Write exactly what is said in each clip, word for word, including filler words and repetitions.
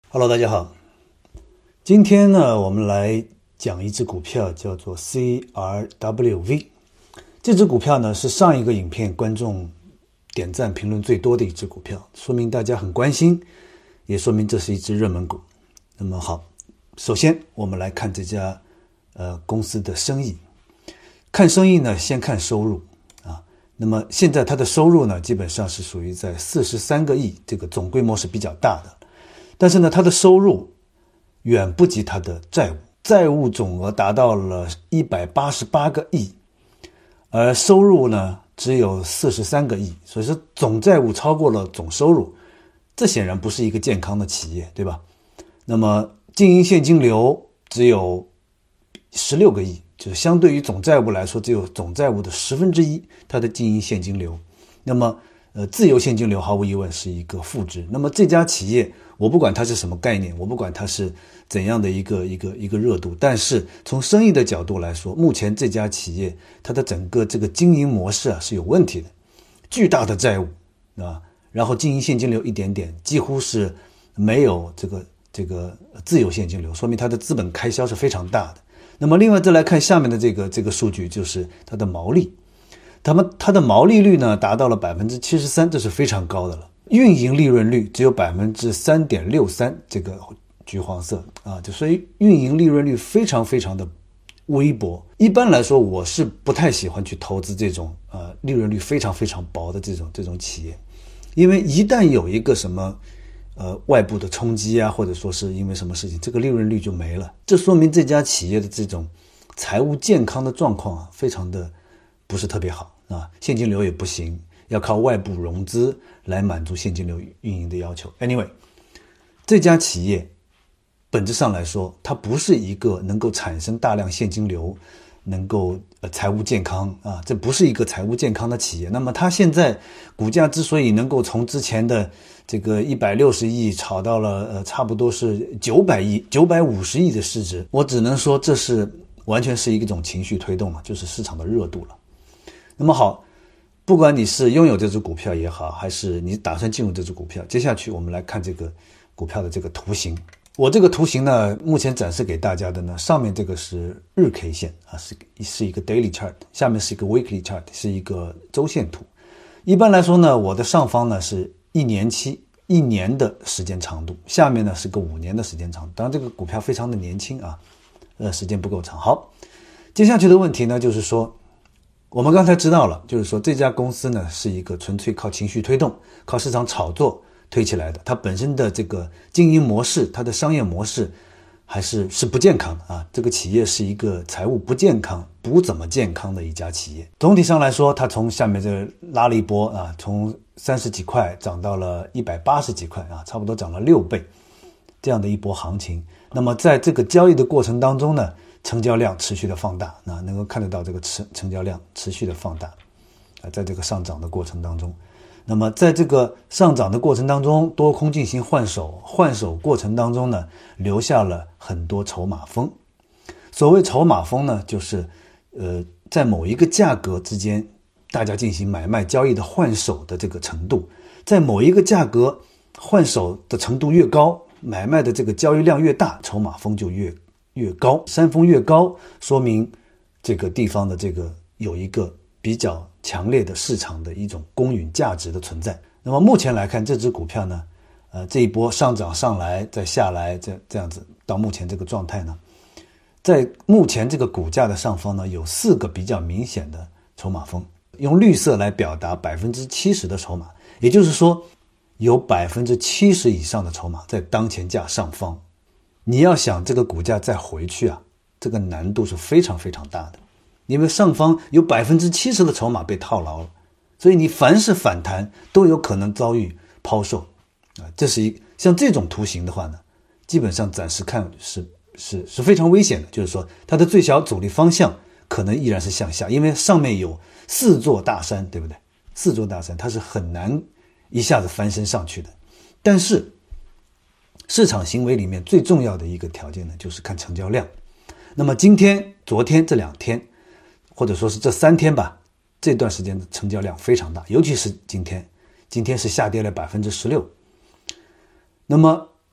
Hello， 大家好。今天呢，我们来讲一只股票，叫做 C R W V。这只股票呢，是上一个影片观众点赞评论最多的一只股票，说明大家很关心，也说明这是一只热门股。那么好，首先我们来看这家呃公司的生意。看生意呢，先看收入啊。那么现在它的收入呢，基本上是属于在四十三个亿，这个总规模是比较大的。但是呢，它的收入远不及它的债务，债务总额达到了一百八十八个亿，而收入呢只有四十三个亿，所以说总债务超过了总收入，这显然不是一个健康的企业，对吧？那么经营现金流只有十六个亿，就是相对于总债务来说，只有总债务的十分之一，它的经营现金流。那么呃，自由现金流毫无疑问是一个负值。那么这家企业，我不管它是什么概念，我不管它是怎样的一个一个一个热度，但是从生意的角度来说，目前这家企业它的整个这个经营模式啊是有问题的，巨大的债务啊，然后经营现金流一点点，几乎是没有这个这个自由现金流，说明它的资本开销是非常大的。那么另外再来看下面的这个这个数据，就是它的毛利。他们它的毛利率呢达到了 百分之七十三， 这是非常高的了。运营利润率只有 百分之三点六三， 这个橘黄色啊，就所以运营利润率非常非常的微薄。一般来说，我是不太喜欢去投资这种呃利润率非常非常薄的这种这种企业，因为一旦有一个什么呃外部的冲击啊，或者说是因为什么事情，这个利润率就没了。这说明这家企业的这种财务健康的状况啊，非常的不是特别好啊，现金流也不行，要靠外部融资来满足现金流运营的要求。Anyway， 这家企业本质上来说，它不是一个能够产生大量现金流，能够呃财务健康啊，这不是一个财务健康的企业。那么它现在股价之所以能够从之前的这个一百六十亿炒到了呃差不多是九百亿、九百五十亿的市值，我只能说这是完全是一种情绪推动了，就是市场的热度了。那么好，不管你是拥有这只股票也好，还是你打算进入这只股票，接下去我们来看这个股票的这个图形。我这个图形呢，目前展示给大家的呢，上面这个是日 K 线啊，是是一个 daily chart， 下面是一个 weekly chart， 是一个周线图。一般来说呢，我的上方呢是一年期一年的时间长度，下面呢是个五年的时间长度。当然这个股票非常的年轻啊，呃，时间不够长。好，接下去的问题呢，就是说我们刚才知道了，就是说这家公司呢是一个纯粹靠情绪推动、靠市场炒作推起来的，它本身的这个经营模式、它的商业模式还是是不健康的啊。这个企业是一个财务不健康、不怎么健康的一家企业。总体上来说，它从下面这个拉了一波啊，从三十几块涨到了一百八十几块啊，差不多涨了六倍，这样的一波行情。那么在这个交易的过程当中呢，成交量持续的放大，那能够看得到这个成成交量持续的放大啊，在这个上涨的过程当中。那么在这个上涨的过程当中，多空进行换手，换手过程当中呢，留下了很多筹码峰。所谓筹码峰呢，就是呃在某一个价格之间，大家进行买卖交易的换手的这个程度，在某一个价格换手的程度越高，买卖的这个交易量越大，筹码峰就越越高，山峰越高，说明这个地方的这个有一个比较强烈的市场的一种公允价值的存在。那么目前来看，这只股票呢，呃，这一波上涨上来再下来，这这样子到目前这个状态呢，在目前这个股价的上方呢，有四个比较明显的筹码峰，用绿色来表达 百分之七十 的筹码，也就是说有 百分之七十 以上的筹码在当前价上方。你要想这个股价再回去啊，这个难度是非常非常大的，因为上方有 百分之七十 的筹码被套牢了，所以你凡是反弹都有可能遭遇抛售啊。这是一像这种图形的话呢，基本上暂时看是是是非常危险的，就是说它的最小阻力方向可能依然是向下，因为上面有四座大山，对不对？四座大山它是很难一下子翻身上去的。但是市场行为里面最重要的一个条件呢，就是看成交量。那么今天、昨天这两天，或者说是这三天吧，这段时间的成交量非常大，尤其是今天，今天是下跌了 百分之十六。那么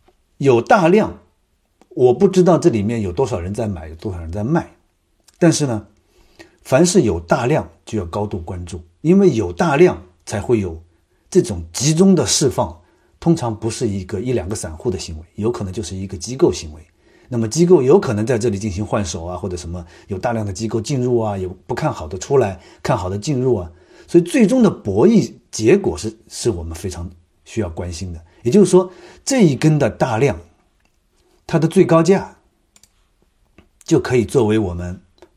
有大量，我不知道这里面有多少人在买，有多少人在卖，但是呢，凡是有大量就要高度关注，因为有大量才会有这种集中的释放，通常不是一个一两个散户的行为，有可能就是一个机构行为。那么机构有可能在这里进行换手啊，或者什么有大量的机构进入啊，有不看好的出来，看好的进入啊，所以最终的博弈结果是是我们非常需要关心的。也就是说，这一根的大量，它的最高价就可以作为我们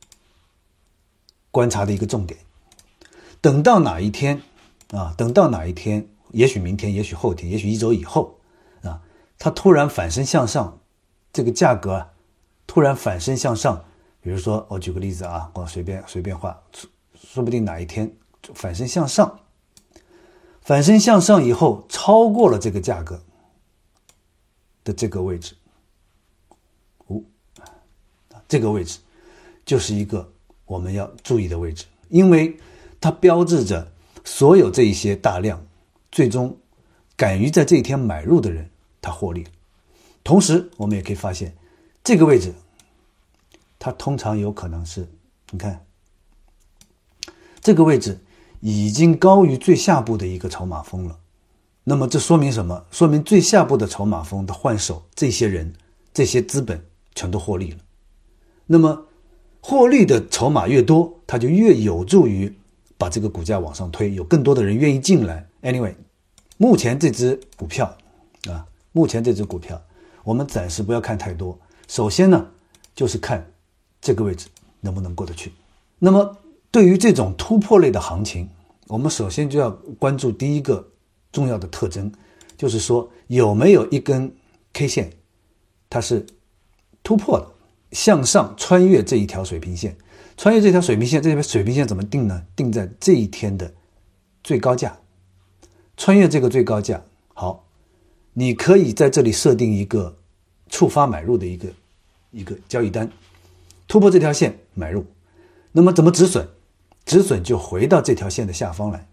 观察的一个重点。等到哪一天啊，等到哪一天，也许明天，也许后天，也许一周以后啊，它突然反身向上，这个价格啊突然反身向上，比如说我举个例子啊，我随便随便画，说不定哪一天反身向上，反身向上以后超过了这个价格的这个位置，哦，这个位置就是一个我们要注意的位置，因为它标志着所有这一些大量最终敢于在这一天买入的人他获利了。同时我们也可以发现这个位置它通常有可能是，你看这个位置已经高于最下部的一个筹码峰了。那么这说明什么？说明最下部的筹码峰的换手，这些人这些资本全都获利了。那么获利的筹码越多，它就越有助于把这个股价往上推，有更多的人愿意进来。 Anyway， 目前这只股票啊，目前这只股票我们暂时不要看太多，首先呢就是看这个位置能不能过得去。那么对于这种突破类的行情，我们首先就要关注第一个重要的特征，就是说有没有一根 K 线它是突破的，向上穿越这一条水平线。穿越这条水平线，这条水平线怎么定呢？定在这一天的最高价，穿越这个最高价。好，你可以在这里设定一个触发买入的一个一个交易单，突破这条线买入。那么怎么止损？止损就回到这条线的下方来，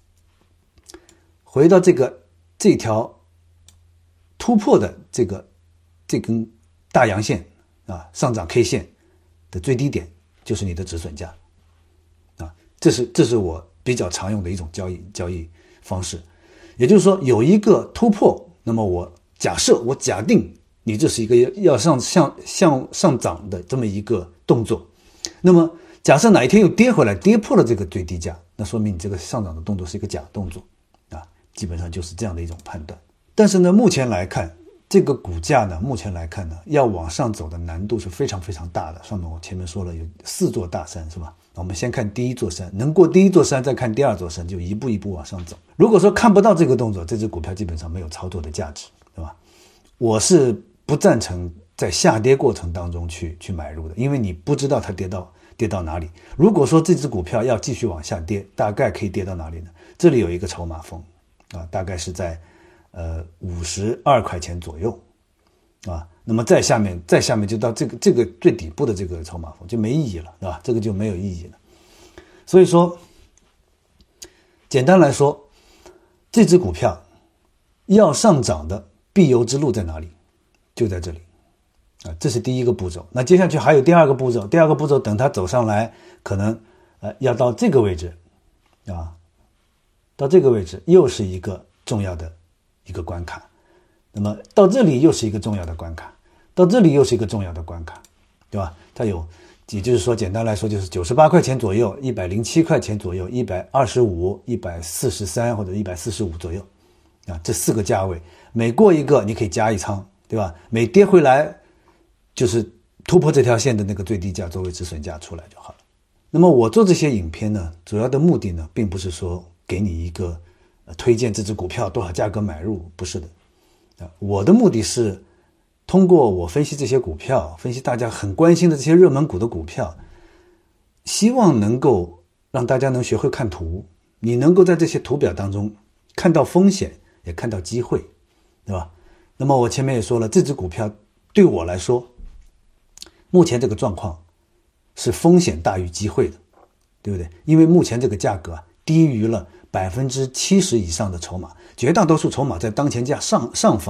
回到这个这条突破的这个这根大阳线啊，上涨 K 线的最低点就是你的止损价啊，这是这是我比较常用的一种交易交易方式。也就是说有一个突破，那么我假设我假定你这是一个要上向向上涨的这么一个动作，那么假设哪一天又跌回来，跌破了这个最低价，那说明你这个上涨的动作是一个假动作啊，基本上就是这样的一种判断。但是呢，目前来看这个股价呢，目前来看呢，要往上走的难度是非常非常大的。上面我前面说了有四座大山，是吧？我们先看第一座山，能过第一座山再看第二座山，就一步一步往上走。如果说看不到这个动作，这只股票基本上没有操作的价值，对吧？我是不赞成在下跌过程当中去去买入的，因为你不知道它跌到跌到哪里。如果说这只股票要继续往下跌，大概可以跌到哪里呢？这里有一个筹码峰啊，大概是在呃五十二块钱左右啊，那么再下面再下面就到这个这个最底部的这个筹码峰就没意义了，对吧？这个就没有意义了。所以说简单来说，这只股票要上涨的必由之路在哪里？就在这里啊，这是第一个步骤。那接下去还有第二个步骤，第二个步骤等它走上来，可能呃要到这个位置啊，到这个位置又是一个重要的一个关卡。那么到这里又是一个重要的关卡，到这里又是一个重要的关卡，对吧？它有，也就是说简单来说就是九十八块钱左右，一百零七块钱左右，一百二十五、一百四十三或者一百四十五左右啊，这四个价位每过一个你可以加一仓，对吧？每跌回来就是突破这条线的那个最低价作为止损价出来就好了。那么我做这些影片呢，主要的目的呢，并不是说给你一个、呃、推荐这只股票多少价格买入，不是的。啊，我的目的是通过我分析这些股票，分析大家很关心的这些热门股的股票，希望能够让大家能学会看图，你能够在这些图表当中看到风险，也看到机会，对吧？那么我前面也说了，这只股票对我来说，目前这个状况是风险大于机会的，对不对？因为目前这个价格啊，低于了百分之七十以上的筹码，绝大多数筹码在当前价上上方，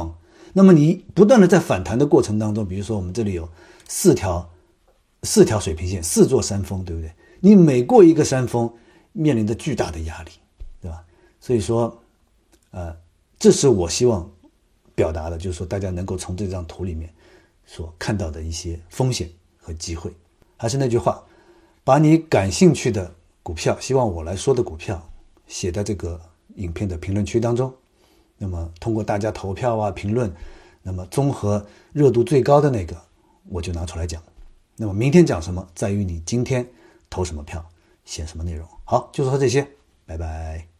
那么你不断的在反弹的过程当中，比如说我们这里有四条四条水平线，四座山峰，对不对？你每过一个山峰，面临着巨大的压力，对吧？所以说，呃，这是我希望表达的，就是说大家能够从这张图里面所看到的一些风险和机会。还是那句话，把你感兴趣的股票，希望我来说的股票写在这个影片的评论区当中，那么通过大家投票啊评论，那么综合热度最高的那个我就拿出来讲。那么明天讲什么，在于你今天投什么票，写什么内容。好，就说这些，拜拜。